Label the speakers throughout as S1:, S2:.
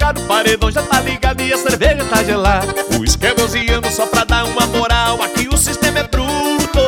S1: salgado, o paredão já tá ligado e a cerveja tá gelada. O uísque é 12 anos só pra dar uma moral, aqui o sistema é bruto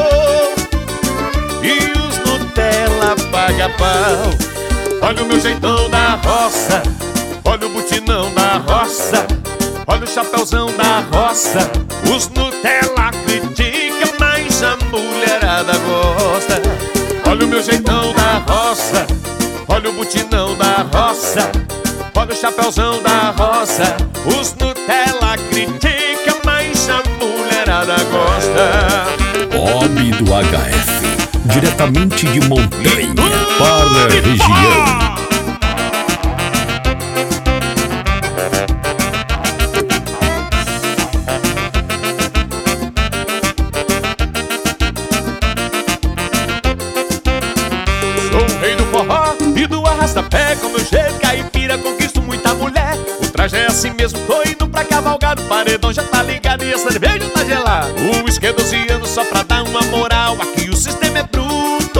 S1: e os Nutella paga pau. Olha o meu jeitão da roça, olha o butinão da roça, olha o chapéuzão da roça. Os Nutella criticam, mas a mulherada gosta. Olha o meu jeitão da roça, olha o butinão da roça, olha o chapéuzão da roça. Os Nutella criticam, mas a mulherada gosta.
S2: Homem do HF, diretamente de Montanha para a região.
S1: Sou o rei do forró e do arrasta-pé, com meu jeito caipira conquisto muita mulher. O traje é assim mesmo, tô indo pra cavalgado, o paredão já tá ligado e a cerveja tá gelada. O uísque é 12 anos só pra dar uma moral, aqui o sistema é bruto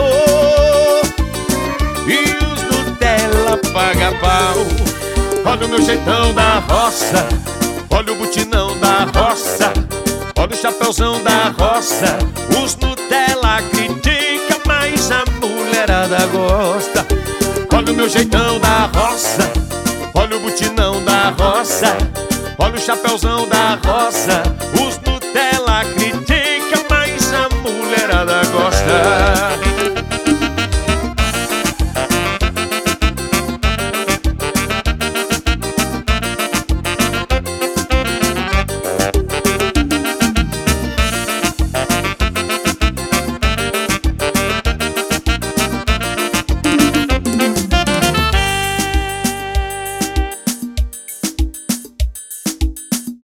S1: e os Nutella paga pau. Olha o meu jeitão da roça, olha o butinão da roça, olha o chapéuzão da roça. Os Nutella criticam, mas a mulherada gosta. Olha o meu jeitão da roça, olha o butinão da roça, olha o chapéuzão da roça. Os Nutella criticam, mas a mulherada gosta.